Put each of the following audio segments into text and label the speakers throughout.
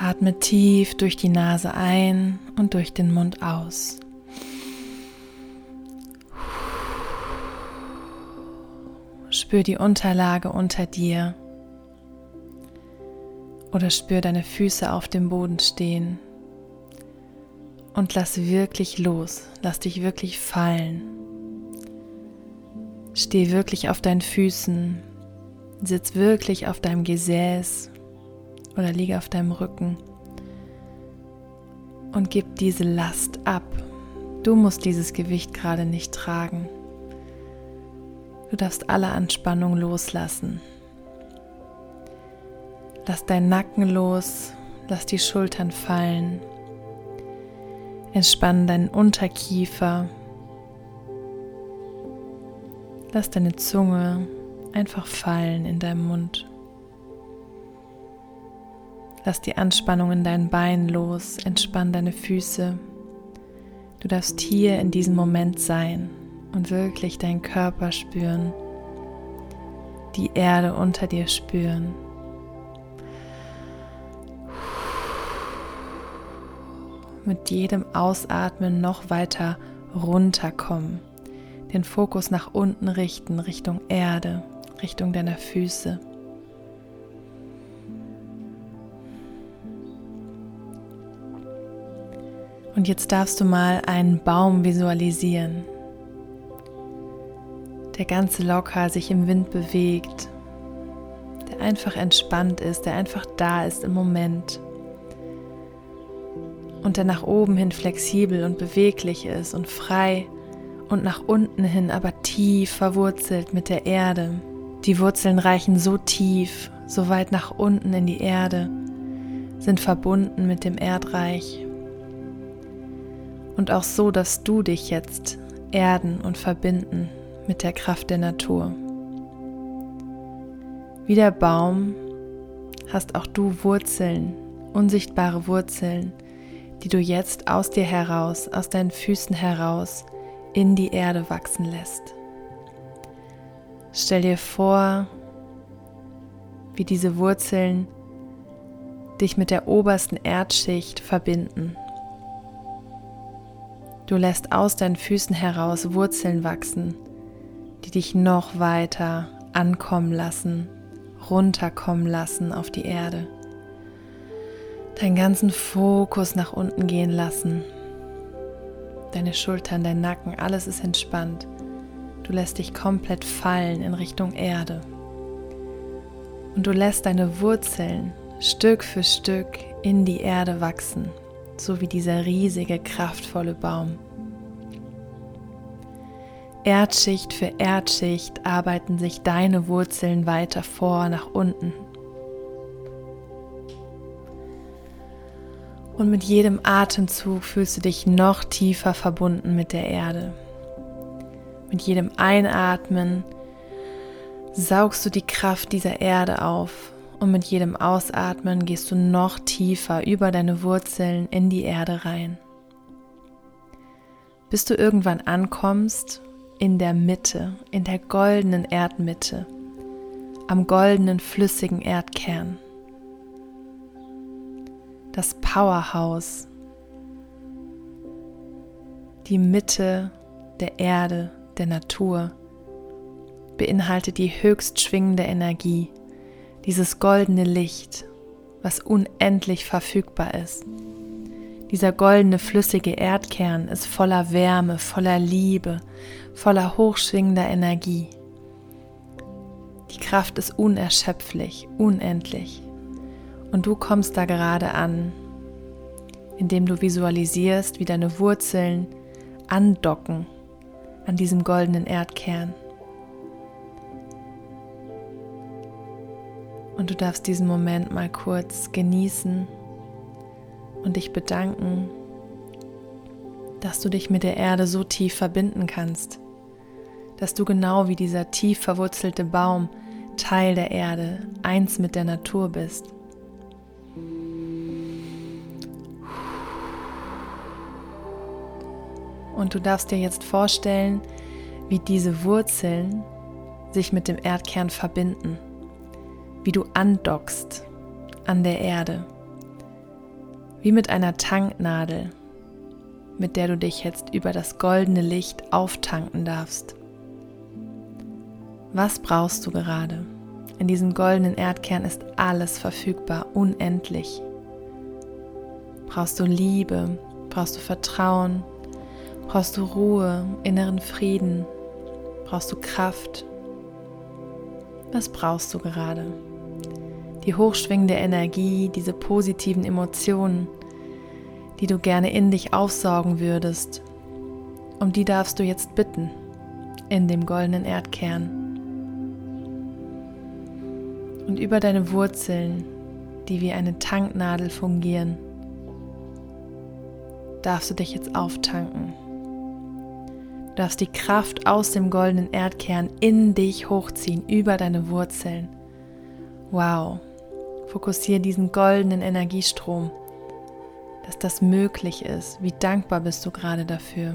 Speaker 1: Atme tief durch die Nase ein und durch den Mund aus. Spür die Unterlage unter dir oder spür deine Füße auf dem Boden stehen und lass wirklich los, lass dich wirklich fallen. Steh wirklich auf deinen Füßen, sitz wirklich auf deinem Gesäß oder liege auf deinem Rücken und gib diese Last ab. Du musst dieses Gewicht gerade nicht tragen. Du darfst alle Anspannung loslassen. Lass deinen Nacken los, lass die Schultern fallen. Entspann deinen Unterkiefer. Lass deine Zunge einfach fallen in deinem Mund. Lass die Anspannung in deinen Beinen los, entspann deine Füße. Du darfst hier in diesem Moment sein und wirklich deinen Körper spüren, die Erde unter dir spüren. Mit jedem Ausatmen noch weiter runterkommen, den Fokus nach unten richten, Richtung Erde, Richtung deiner Füße. Und jetzt darfst du mal einen Baum visualisieren, der ganz locker sich im Wind bewegt, der einfach entspannt ist, der einfach da ist im Moment und der nach oben hin flexibel und beweglich ist und frei und nach unten hin aber tief verwurzelt mit der Erde. Die Wurzeln reichen so tief, so weit nach unten in die Erde, sind verbunden mit dem Erdreich. Und auch so darfst du dich jetzt erden und verbinden mit der Kraft der Natur. Wie der Baum hast auch du Wurzeln, unsichtbare Wurzeln, die du jetzt aus dir heraus, aus deinen Füßen heraus in die Erde wachsen lässt. Stell dir vor, wie diese Wurzeln dich mit der obersten Erdschicht verbinden. Du lässt aus deinen Füßen heraus Wurzeln wachsen, die dich noch weiter ankommen lassen, runterkommen lassen auf die Erde. Deinen ganzen Fokus nach unten gehen lassen. Deine Schultern, dein Nacken, alles ist entspannt. Du lässt dich komplett fallen in Richtung Erde. Und du lässt deine Wurzeln Stück für Stück in die Erde wachsen, so wie dieser riesige, kraftvolle Baum. Erdschicht für Erdschicht arbeiten sich deine Wurzeln weiter vor nach unten. Und mit jedem Atemzug fühlst du dich noch tiefer verbunden mit der Erde. Mit jedem Einatmen saugst du die Kraft dieser Erde auf und mit jedem Ausatmen gehst du noch tiefer über deine Wurzeln in die Erde rein. Bis du irgendwann ankommst in der Mitte, in der goldenen Erdmitte, am goldenen flüssigen Erdkern. Das Powerhouse, die Mitte der Erde, der Natur, beinhaltet die höchst schwingende Energie, dieses goldene Licht, was unendlich verfügbar ist. Dieser goldene, flüssige Erdkern ist voller Wärme, voller Liebe, voller hochschwingender Energie. Die Kraft ist unerschöpflich, unendlich. Und du kommst da gerade an, indem du visualisierst, wie deine Wurzeln andocken an diesem goldenen Erdkern. Und du darfst diesen Moment mal kurz genießen und dich bedanken, dass du dich mit der Erde so tief verbinden kannst, dass du genau wie dieser tief verwurzelte Baum Teil der Erde, eins mit der Natur bist. Und du darfst dir jetzt vorstellen, wie diese Wurzeln sich mit dem Erdkern verbinden, wie du andockst an der Erde. wie mit einer Tanknadel, mit der du dich jetzt über das goldene Licht auftanken darfst. Was brauchst du gerade? In diesem goldenen Erdkern ist alles verfügbar, unendlich. Brauchst du Liebe? Brauchst du Vertrauen? Brauchst du Ruhe, inneren Frieden? Brauchst du Kraft? Was brauchst du gerade? Die hochschwingende Energie, diese positiven Emotionen, die du gerne in dich aufsaugen würdest, um die darfst du jetzt bitten in dem goldenen Erdkern. Und über deine Wurzeln, die wie eine Tanknadel fungieren, darfst du dich jetzt auftanken. Du darfst die Kraft aus dem goldenen Erdkern in dich hochziehen, über deine Wurzeln. Wow, fokussiere diesen goldenen Energiestrom, dass das möglich ist. Wie dankbar bist du gerade dafür?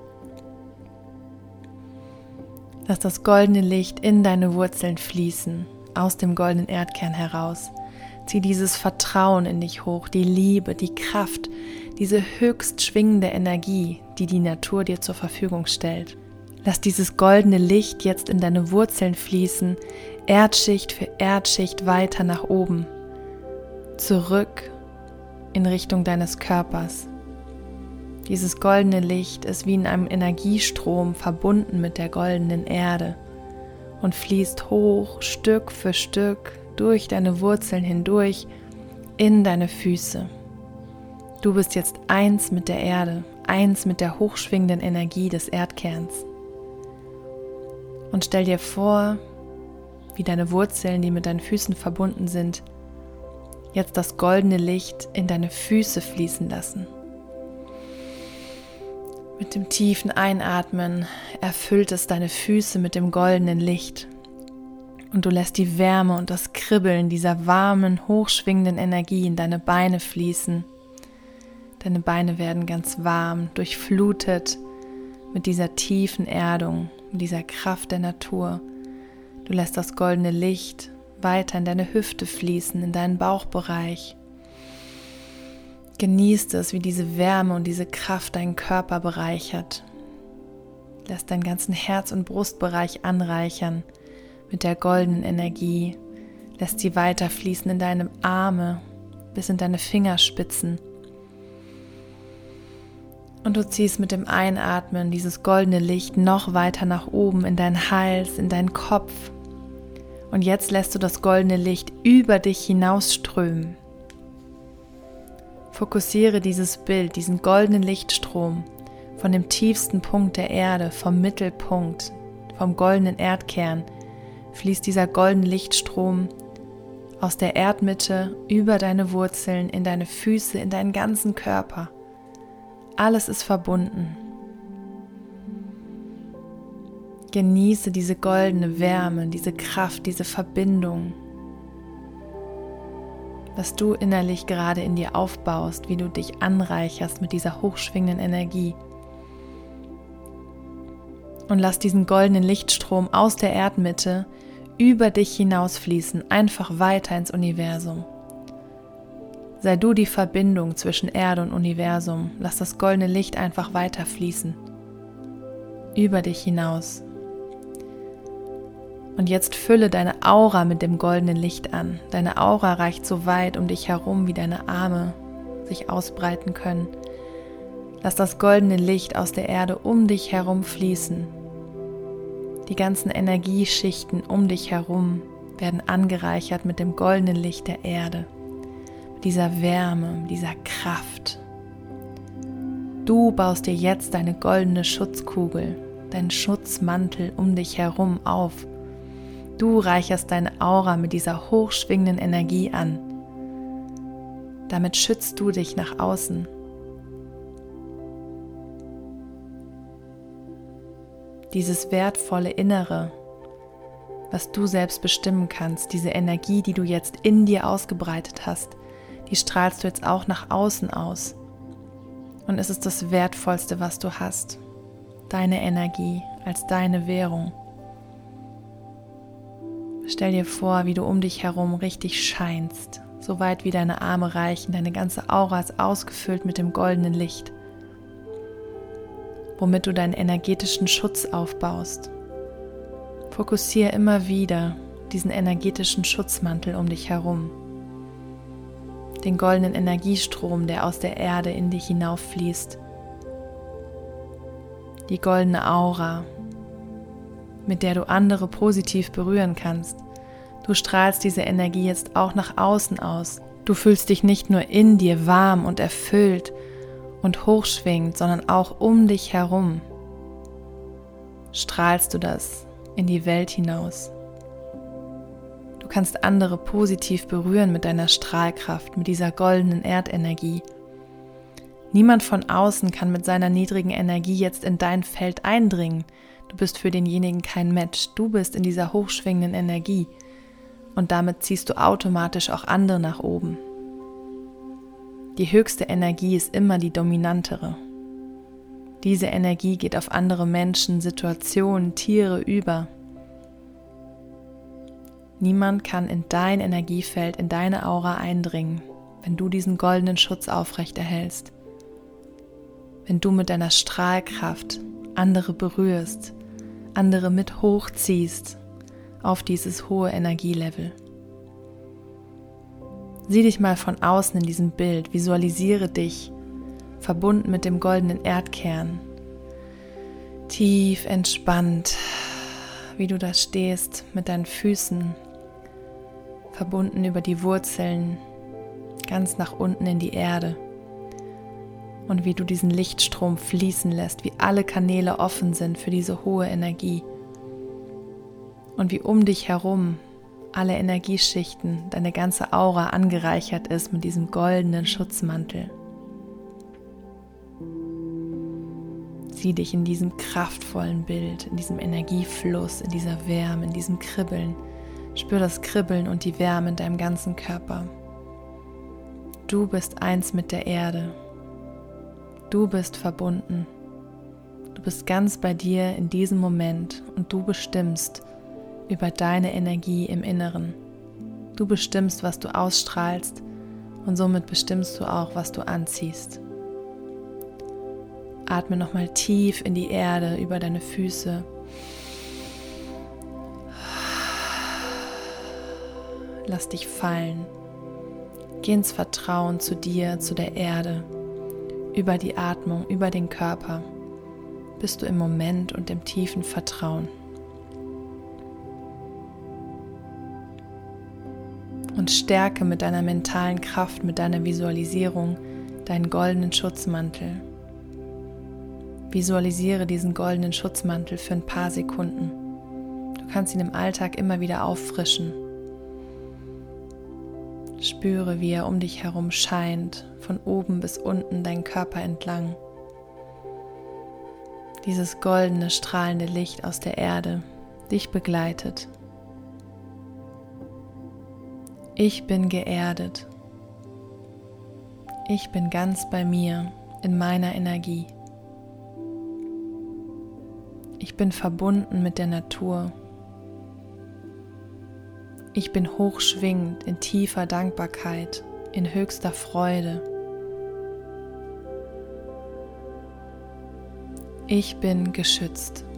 Speaker 1: Lass das goldene Licht in deine Wurzeln fließen, aus dem goldenen Erdkern heraus. Zieh dieses Vertrauen in dich hoch, die Liebe, die Kraft, diese höchst schwingende Energie, die die Natur dir zur Verfügung stellt. Lass dieses goldene Licht jetzt in deine Wurzeln fließen, Erdschicht für Erdschicht weiter nach oben, zurück in Richtung deines Körpers. Dieses goldene Licht ist wie in einem Energiestrom verbunden mit der goldenen Erde und fließt hoch, Stück für Stück, durch deine Wurzeln hindurch, in deine Füße. Du bist jetzt eins mit der Erde, eins mit der hochschwingenden Energie des Erdkerns. Und stell dir vor, wie deine Wurzeln, die mit deinen Füßen verbunden sind, jetzt das goldene Licht in deine Füße fließen lassen. Mit dem tiefen Einatmen erfüllt es deine Füße mit dem goldenen Licht und du lässt die Wärme und das Kribbeln dieser warmen, hochschwingenden Energie in deine Beine fließen. Deine Beine werden ganz warm, durchflutet mit dieser tiefen Erdung, mit dieser Kraft der Natur. Du lässt das goldene Licht weiter in deine Hüfte fließen, in deinen Bauchbereich. Genießt es, wie diese Wärme und diese Kraft deinen Körper bereichert. Lass deinen ganzen Herz- und Brustbereich anreichern mit der goldenen Energie. Lässt sie weiterfließen in deine Arme bis in deine Fingerspitzen. Und du ziehst mit dem Einatmen dieses goldene Licht noch weiter nach oben in deinen Hals, in deinen Kopf. Und jetzt lässt du das goldene Licht über dich hinausströmen. Fokussiere dieses Bild, diesen goldenen Lichtstrom von dem tiefsten Punkt der Erde, vom Mittelpunkt, vom goldenen Erdkern, fließt dieser goldene Lichtstrom aus der Erdmitte über deine Wurzeln, in deine Füße, in deinen ganzen Körper. Alles ist verbunden. Genieße diese goldene Wärme, diese Kraft, diese Verbindung, was du innerlich gerade in dir aufbaust, wie du dich anreicherst mit dieser hochschwingenden Energie. Und lass diesen goldenen Lichtstrom aus der Erdmitte über dich hinausfließen, einfach weiter ins Universum. Sei du die Verbindung zwischen Erde und Universum. Lass das goldene Licht einfach weiterfließen. Über dich hinaus. Und jetzt fülle deine Aura mit dem goldenen Licht an. Deine Aura reicht so weit um dich herum, wie deine Arme sich ausbreiten können. Lass das goldene Licht aus der Erde um dich herum fließen. Die ganzen Energieschichten um dich herum werden angereichert mit dem goldenen Licht der Erde. Dieser Wärme, dieser Kraft. Du baust dir jetzt deine goldene Schutzkugel, deinen Schutzmantel um dich herum auf. Du reicherst deine Aura mit dieser hochschwingenden Energie an. Damit schützt du dich nach außen. Dieses wertvolle Innere, was du selbst bestimmen kannst, diese Energie, die du jetzt in dir ausgebreitet hast, die strahlst du jetzt auch nach außen aus. Und es ist das Wertvollste, was du hast. Deine Energie als deine Währung. Stell dir vor, wie du um dich herum richtig scheinst, so weit wie deine Arme reichen. Deine ganze Aura ist ausgefüllt mit dem goldenen Licht, womit du deinen energetischen Schutz aufbaust. Fokussiere immer wieder diesen energetischen Schutzmantel um dich herum, den goldenen Energiestrom, der aus der Erde in dich hinauffließt, die goldene Aura, mit der du andere positiv berühren kannst. Du strahlst diese Energie jetzt auch nach außen aus. Du fühlst dich nicht nur in dir warm und erfüllt und hochschwingend, sondern auch um dich herum strahlst du das in die Welt hinaus. Du kannst andere positiv berühren mit deiner Strahlkraft, mit dieser goldenen Erdenergie. Niemand von außen kann mit seiner niedrigen Energie jetzt in dein Feld eindringen. Du bist für denjenigen kein Match. Du bist in dieser hochschwingenden Energie und damit ziehst du automatisch auch andere nach oben. Die höchste Energie ist immer die dominantere. Diese Energie geht auf andere Menschen, Situationen, Tiere über. Niemand kann in dein Energiefeld, in deine Aura eindringen, wenn du diesen goldenen Schutz aufrechterhältst. Wenn du mit deiner Strahlkraft andere berührst, andere mit hochziehst auf dieses hohe Energielevel. Sieh dich mal von außen in diesem Bild, visualisiere dich verbunden mit dem goldenen Erdkern, tief entspannt, wie du da stehst mit deinen Füßen, verbunden über die Wurzeln, ganz nach unten in die Erde. Und wie du diesen Lichtstrom fließen lässt, wie alle Kanäle offen sind für diese hohe Energie. Und wie um dich herum alle Energieschichten, deine ganze Aura angereichert ist mit diesem goldenen Schutzmantel. Sieh dich in diesem kraftvollen Bild, in diesem Energiefluss, in dieser Wärme, in diesem Kribbeln. Spür das Kribbeln und die Wärme in deinem ganzen Körper. Du bist eins mit der Erde. Du bist verbunden. Du bist ganz bei dir in diesem Moment und du bestimmst über deine Energie im Inneren. Du bestimmst, was du ausstrahlst und somit bestimmst du auch, was du anziehst. Atme nochmal tief in die Erde über deine Füße. Lass dich fallen. Geh ins Vertrauen zu dir, zu der Erde. Über die Atmung, über den Körper bist du im Moment und im tiefen Vertrauen. Und stärke mit deiner mentalen Kraft, mit deiner Visualisierung deinen goldenen Schutzmantel. Visualisiere diesen goldenen Schutzmantel für ein paar Sekunden. Du kannst ihn im Alltag immer wieder auffrischen. Spüre, wie er um dich herum scheint, von oben bis unten deinen Körper entlang. Dieses goldene, strahlende Licht aus der Erde dich begleitet. Ich bin geerdet. Ich bin ganz bei mir, in meiner Energie. Ich bin verbunden mit der Natur. Ich bin hochschwingend in tiefer Dankbarkeit, in höchster Freude. Ich bin geschützt.